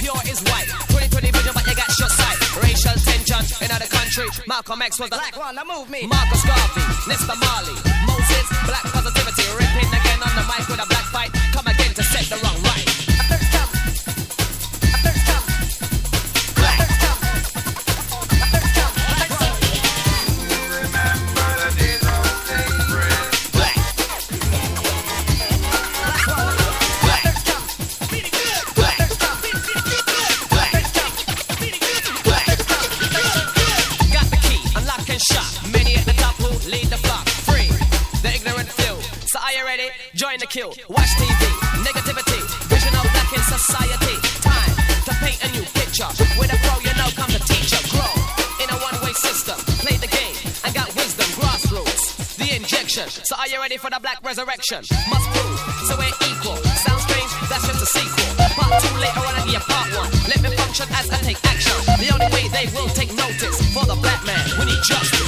pure is white. 2020 vision, but you got short sight. Racial tension in other country. Malcolm X was the black one, now move me. Marcus Garvey, Nesta Marley, Moses, black positivity. Ripping again on the mic with a black fight. Come again to set the wrong right. Join the kill, watch TV, negativity, vision of black in society. Time to paint a new picture. With a pro, you know, come the teacher. Grow in a one-way system. Play the game and got wisdom. Grassroots, the injection. So are you ready for the black resurrection? Must prove, so we're equal. Sounds strange, that's just a sequel. Part 2 later on, I give you part 1. Let me function as I take action. The only way they will take notice for the black man, we need justice.